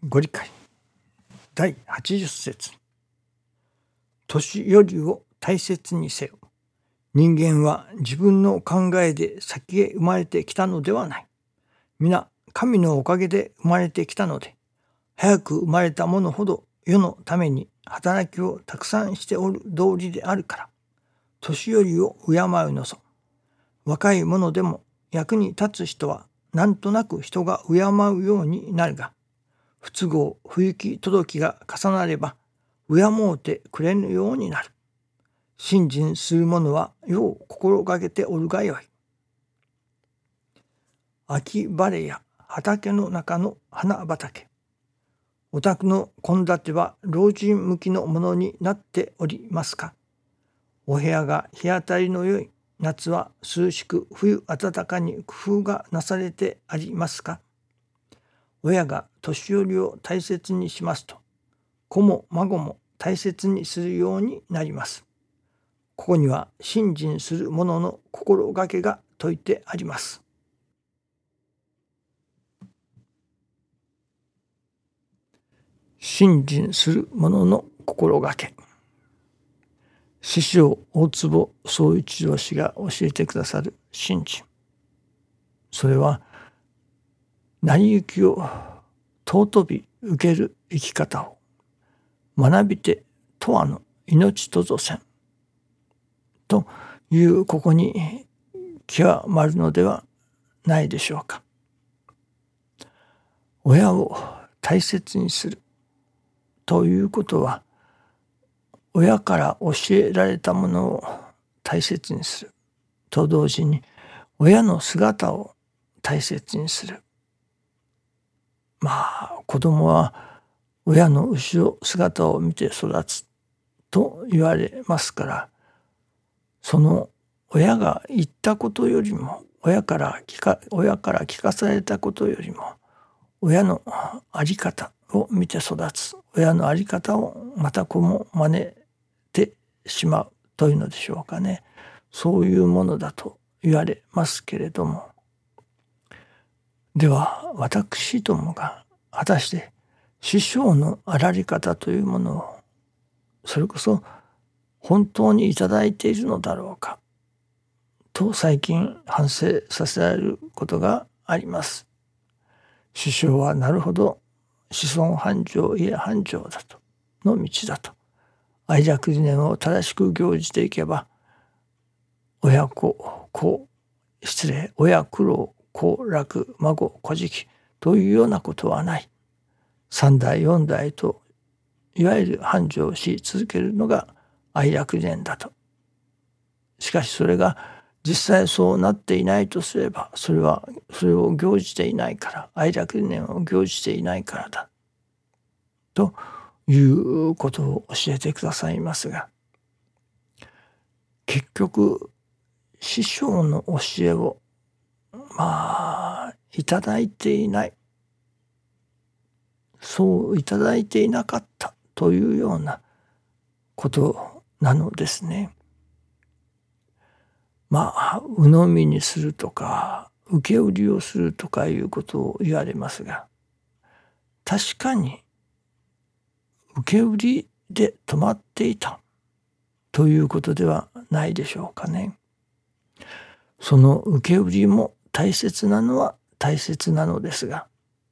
ご理解第80節。年寄りを大切にせよ。人間は自分の考えで先へ生まれてきたのではない。皆神のおかげで生まれてきたので、早く生まれた者ほど世のために働きをたくさんしておる道理であるから、年寄りを敬うのぞ。若い者でも役に立つ人はなんとなく人が敬うようになるが、不都合不行き届きが重なれば敬うてくれぬようになる。信心する者はよう心がけておるがよい。秋晴れや畑の中の花畑。お宅の献立は老人向きのものになっておりますか。お部屋が日当たりの良い夏は涼しく冬暖かに工夫がなされてありますか。親が年寄りを大切にしますと、子も孫も大切にするようになります。ここには信心する者の心がけが説いてあります。信心する者の心がけ。師匠大坪宗一郎氏が教えてくださる信心。それは成り行きを尊び受ける生き方を学びて永遠の命とぞせんというここに極まるのではないでしょうか。親を大切にするということは、親から教えられたものを大切にすると同時に、親の姿を大切にする。子供は親の後ろ姿を見て育つと言われますから、その親が言ったことよりも、親から聞かされたことよりも、親の在り方を見て育つ、親の在り方をまた子も真似てしまうというのでしょうかね。そういうものだと言われますけれども、では私どもが果たして師匠のあられ方というものをそれこそ本当にいただいているのだろうかと最近反省させられることがあります。師匠はなるほど子孫繁盛家繁盛だとの道だと、愛楽理念を正しく行じていけば、親苦労子楽孫小食というようなことはない。3代4代といわゆる繁盛し続けるのが愛楽理念だと。しかしそれが実際そうなっていないとすれば、それを行じていないから、愛楽理念を行じていないからだということを教えてくださいますが、結局師匠の教えをいただいていない、そういただいていなかったというようなことなのですね。鵜呑みにするとか受け売りをするとかいうことを言われますが、確かに受け売りで止まっていたということではないでしょうかね。その受け売りも大切なのは大切なのですが、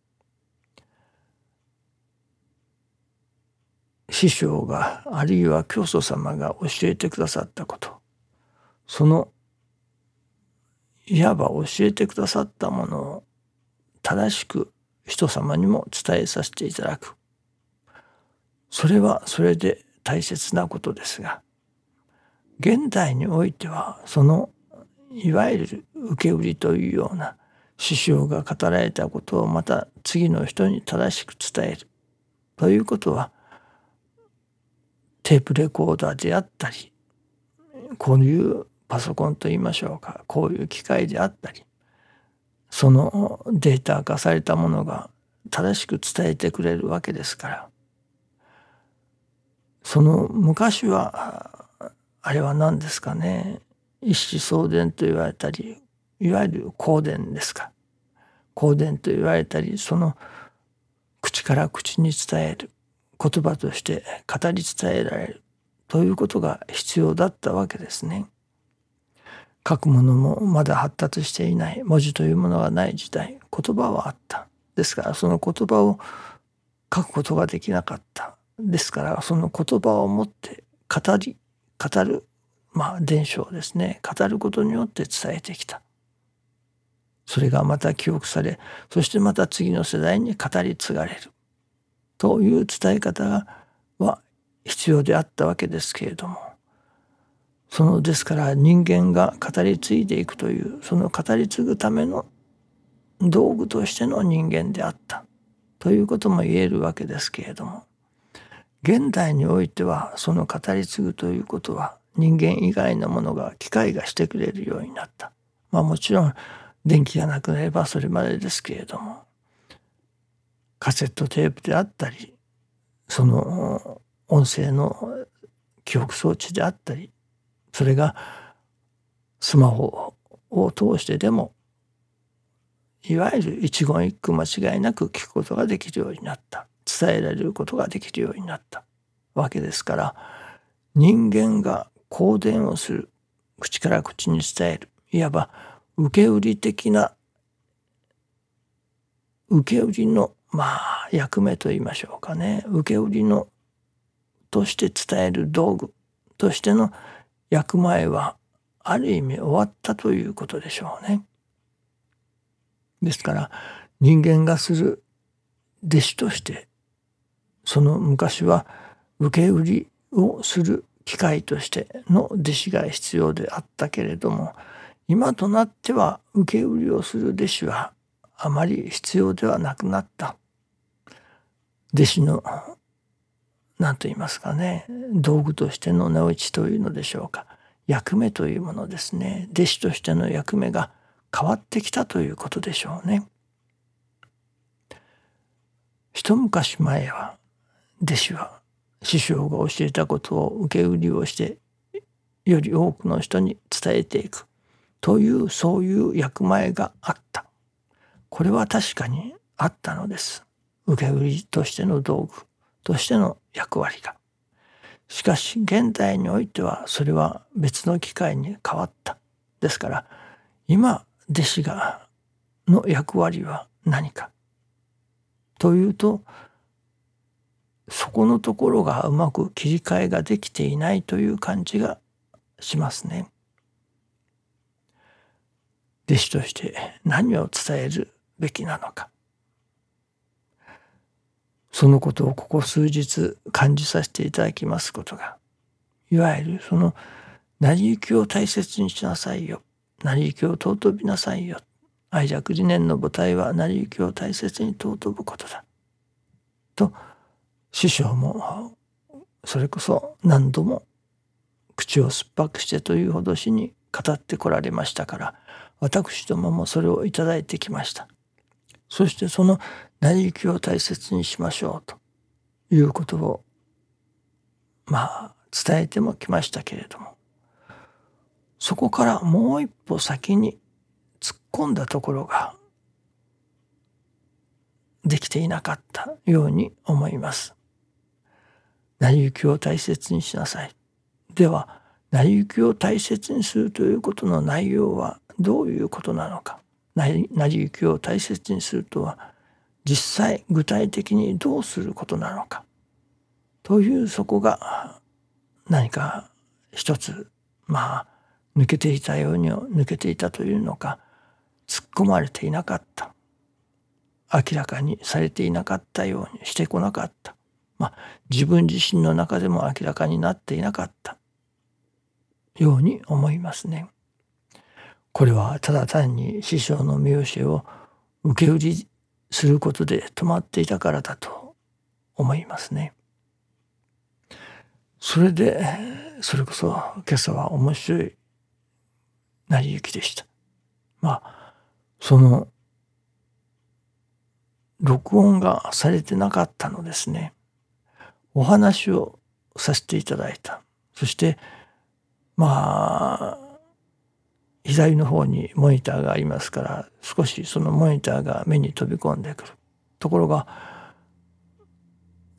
師匠があるいは教祖様が教えてくださったこと、そのいわば教えてくださったものを正しく人様にも伝えさせていただく、それはそれで大切なことですが、現代においてはそのいわゆる受け売りというような師匠が語られたことをまた次の人に正しく伝えるということは、テープレコーダーであったり、こういうパソコンといいましょうか、こういう機械であったり、そのデータ化されたものが正しく伝えてくれるわけですから、その昔はあれは何ですかね、一子相伝と言われたり、いわゆる口伝ですか、口伝と言われたり、その口口から口に伝える、言葉として語り伝えられるということが必要だったわけですね。書くものもまだ発達していない、文字というものがない時代、言葉はあった。ですからその言葉を書くことができなかった。ですからその言葉を持って語る、伝承ですね、語ることによって伝えてきた。それがまた記憶され、そしてまた次の世代に語り継がれるという伝え方は必要であったわけですけれども、ですから人間が語り継いでいくという、その語り継ぐための道具としての人間であったということも言えるわけですけれども、現代においてはその語り継ぐということは人間以外のものが、機械がしてくれるようになった。もちろん電気がなくなればそれまでですけれども、カセットテープであったり、その音声の記憶装置であったり、それがスマホを通してでもいわゆる一言一句間違いなく聞くことができるようになった、伝えられることができるようになったわけですから、人間が公伝をする、口から口に伝える、いわば受け売り的な、受け売りの役目と言いましょうかね、受け売りのとして伝える道具としての役前はある意味終わったということでしょうね。ですから人間がする弟子として、その昔は受け売りをする機会としての弟子が必要であったけれども、今となっては受け売りをする弟子はあまり必要ではなくなった。弟子の何と言いますかね、道具としての値打ちというのでしょうか、役目というものですね、弟子としての役目が変わってきたということでしょうね。一昔前は弟子は師匠が教えたことを受け売りをしてより多くの人に伝えていくという、そういう役前があった。これは確かにあったのです。受け売りとしての道具としての役割が。しかし現代においてはそれは別の機会に変わった。ですから今弟子の役割は何かというと、そこのところがうまく切り替えができていないという感じがしますね。弟子として何を伝えるべきなのか、そのことをここ数日感じさせていただきますことが、いわゆるその成り行きを大切にしなさいよ、成り行きを尊びなさいよ、愛着理念の母体は成り行きを大切に尊ぶことだと、師匠もそれこそ何度も口を酸っぱくしてというほどしに語ってこられましたから、私どももそれをいただいてきました。そしてその成り行きを大切にしましょうということを伝えてもきましたけれども、そこからもう一歩先に突っ込んだところができていなかったように思います。成り行きを大切にしなさい。では成り行きを大切にするということの内容はどういうことなのか。成り行きを大切にするとは実際具体的にどうすることなのかという、そこが何か一つ抜けていたように抜けていたというのか、突っ込まれていなかった、明らかにされていなかったようにしてこなかった、自分自身の中でも明らかになっていなかったように思いますね。これはただ単に師匠の見教えを受け売りすることで止まっていたからだと思いますね。それでそれこそ今朝は面白い成り行きでした。その録音がされてなかったのですね。お話をさせていただいた。そして左の方にモニターがありますから、少しそのモニターが目に飛び込んでくる。ところが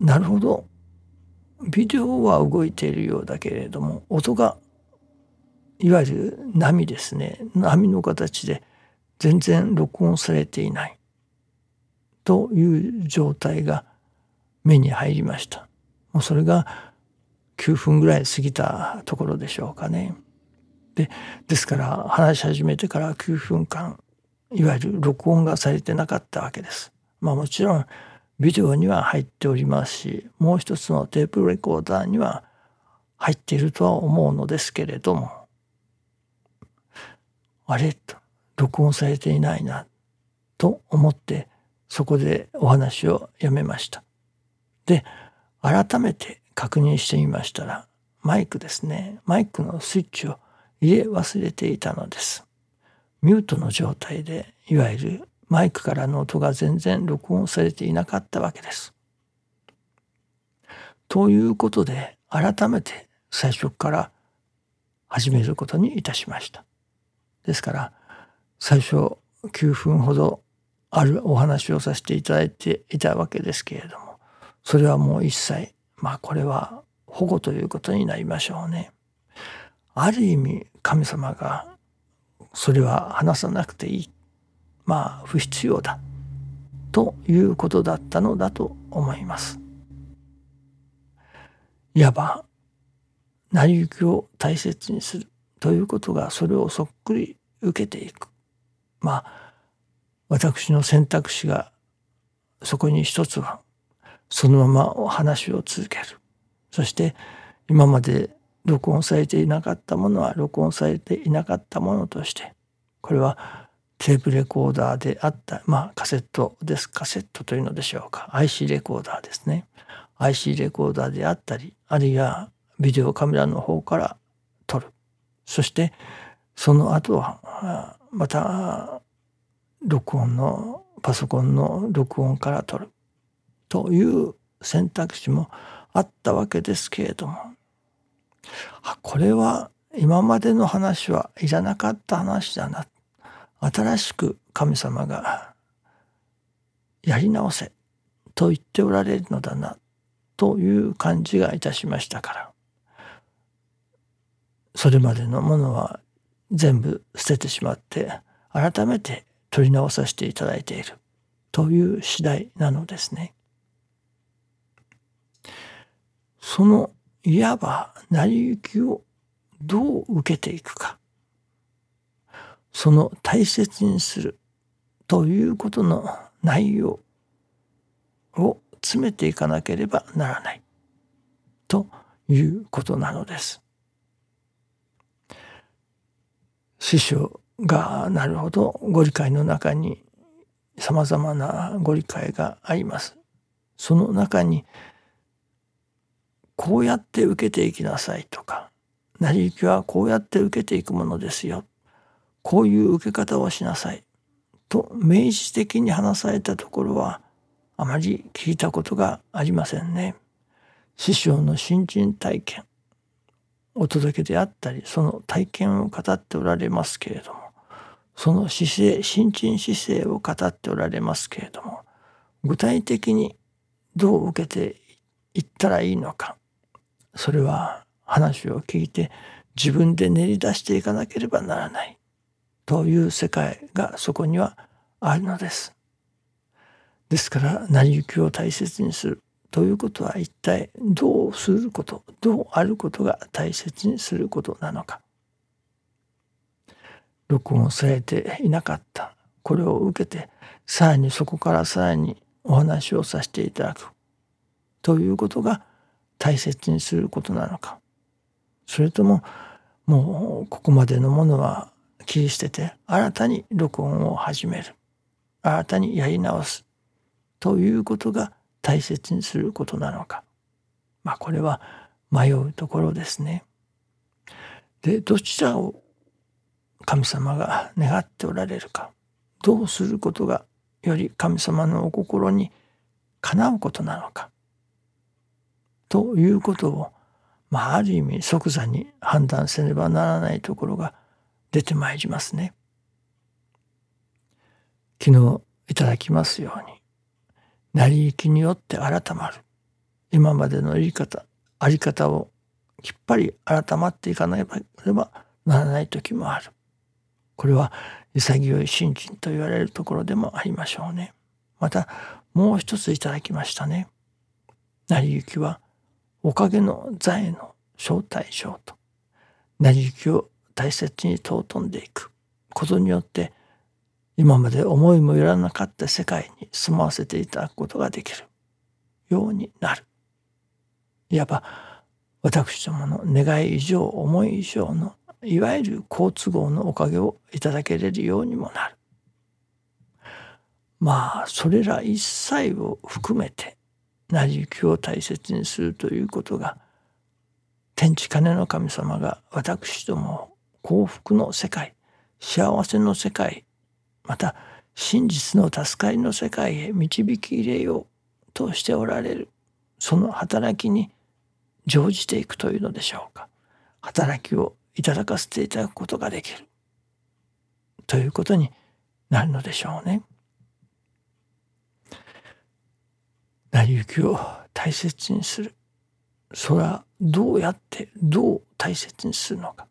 なるほど、ビデオは動いているようだけれども、音がいわゆる波ですね、波の形で全然録音されていないという状態が目に入りました。もうそれが9分ぐらい過ぎたところでしょうかね。ですから話し始めてから9分間いわゆる録音がされてなかったわけです。もちろんビデオには入っておりますし、もう一つのテープレコーダーには入っているとは思うのですけれども、あれと録音されていないなと思ってそこでお話をやめました。で、改めて確認してみましたら、マイクですね、マイクのスイッチを入れ忘れていたのです。ミュートの状態でいわゆるマイクからの音が全然録音されていなかったわけです。ということで改めて最初から始めることにいたしました。ですから最初9分ほどあるお話をさせていただいていたわけですけれども、それはもう一切これは保護ということになりましょうね。ある意味神様がそれは話さなくていい、不必要だということだったのだと思います。いわば成り行きを大切にするということがそれをそっくり受けていく。私の選択肢がそこに一つはそのままお話を続ける。そして今まで録音されていなかったものは録音されていなかったものとして、これはテープレコーダーであった、カセットです。カセットというのでしょうか。IC レコーダーですね。IC レコーダーであったり、あるいはビデオカメラの方から撮る。そしてその後はまた録音のパソコンの録音から撮るという選択肢もあったわけですけれども、これは今までの話はいらなかった話だな、新しく神様がやり直せと言っておられるのだなという感じがいたしましたから、それまでのものは全部捨ててしまって改めて取り直させていただいているという次第なのですね。そのいわば成り行きをどう受けていくか、その大切にするということの内容を詰めていかなければならないということなのです。師匠がなるほどご理解の中にさまざまなご理解があります。その中にこうやって受けていきなさいとか、成り行きはこうやって受けていくものですよ、こういう受け方をしなさいと明示的に話されたところはあまり聞いたことがありませんね。師匠の信心体験、お届けであったり、その体験を語っておられますけれども、その姿勢、信心姿勢を語っておられますけれども、具体的にどう受けていったらいいのか、それは話を聞いて自分で練り出していかなければならないという世界がそこにはあるのです。ですから成り行きを大切にするということは一体どうすること、どうあることが大切にすることなのか。録音されていなかったこれを受けて、さらにそこからさらにお話をさせていただくということが大切にすることなのか、それとももうここまでのものは切り捨てて新たに録音を始める、新たにやり直すということが大切にすることなのか、これは迷うところですね。で、どちらを神様が願っておられるか、どうすることがより神様のお心にかなうことなのかということを、ある意味即座に判断せねばならないところが出てまいりますね。昨日いただきますように、成り行きによって改まる今までのあり方をきっぱり改まっていかなければならない時もある。これは潔い信心と言われるところでもありましょうね。またもう一ついただきましたね。成り行きはおかげの座への招待状と、成り行きを大切に尊んでいくことによって今まで思いもよらなかった世界に住まわせていただくことができるようになる。いわば私どもの願い以上思い以上のいわゆる好都合のおかげをいただけれるようにもなる。それら一切を含めて成り行きを大切にするということが、天地金の神様が私どもを幸福の世界、幸せの世界、また真実の助かりの世界へ導き入れようとしておられる、その働きに乗じていくというのでしょうか。働きをいただかせていただくことができるということになるのでしょうね。成り行きを大切にする。それはどうやってどう大切にするのか。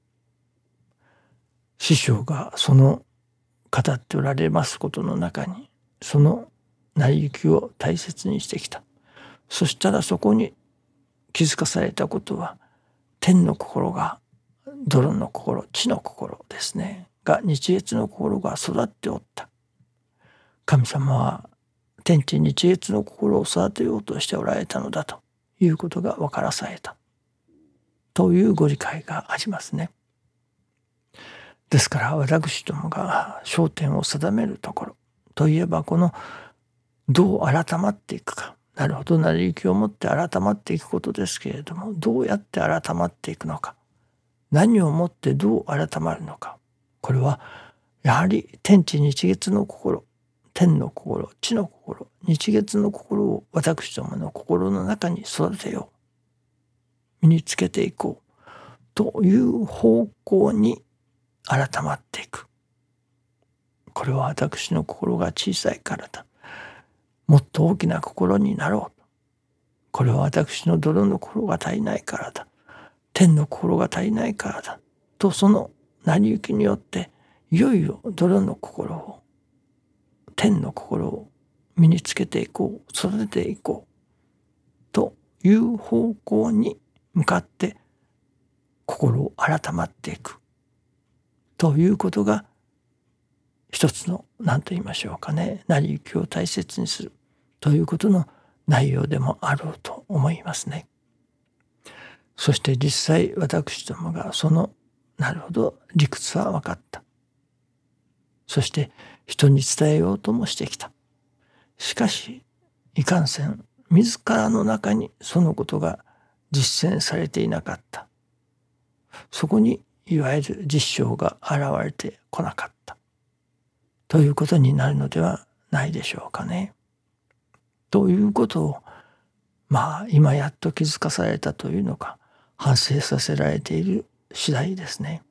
師匠がその語っておられますことの中に、その成り行きを大切にしてきた。そしたらそこに気づかされたことは、天の心が泥の心、地の心ですねが、日月の心が育っておった。神様は天地日月の心を育てようとしておられたのだということが分からされたというご理解がありますね。ですから私どもが焦点を定めるところといえば、このどう改まっていくか。なるほど、成り行きをもって改まっていくことですけれども、どうやって改まっていくのか、何をもってどう改まるのか。これはやはり天地日月の心、天の心、地の心、日月の心を私どもの心の中に育てよう、身につけていこうという方向に改まっていく。これは私の心が小さいからだ。もっと大きな心になろう。これは私の泥の心が足りないからだ。天の心が足りないからだ。とその成り行きによって、いよいよ泥の心を、天の心を身につけていこう、育てていこうという方向に向かって心を改まっていくということが、一つの何と言いましょうかね、成り行きを大切にするということの内容でもあろうと思いますね。そして実際私どもがそのなるほど理屈は分かった。そして人に伝えようともしてきた。しかしいかんせん自らの中にそのことが実践されていなかった。そこにいわゆる実証が現れてこなかったということになるのではないでしょうかね。ということを今やっと気づかされたというのか、反省させられている次第ですね。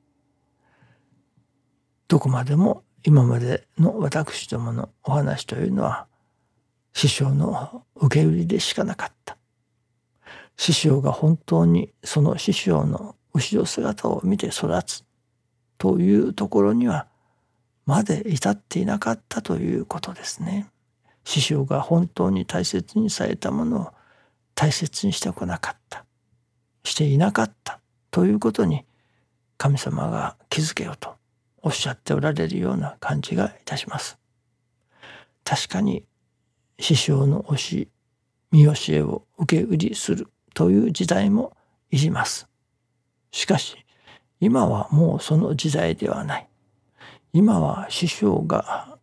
どこまでも今までの私どものお話というのは師匠の受け売りでしかなかった。師匠が本当にその師匠の後ろ姿を見て育つというところにはまで至っていなかったということですね。師匠が本当に大切にされたものを大切にしてこなかった、していなかったということに神様が気づけよとおっしゃっておられるような感じがいたします。確かに師匠の見教えを受け売りするという時代もいります。しかし今はもうその時代ではない。今は師匠が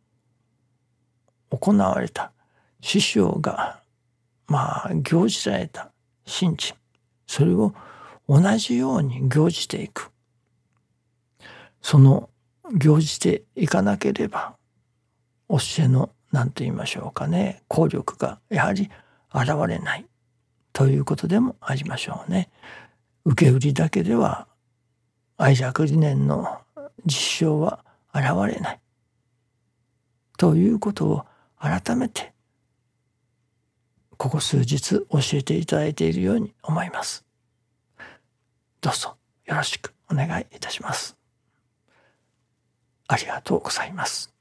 行われた、師匠が行じられた信心、それを同じように行じていく。その行じていかなければ教えの何と言いましょうかね、効力がやはり現れないということでもありましょうね。受け売りだけでは愛着理念の実証は現れないということを改めてここ数日教えていただいているように思います。どうぞよろしくお願いいたします。ありがとうございます。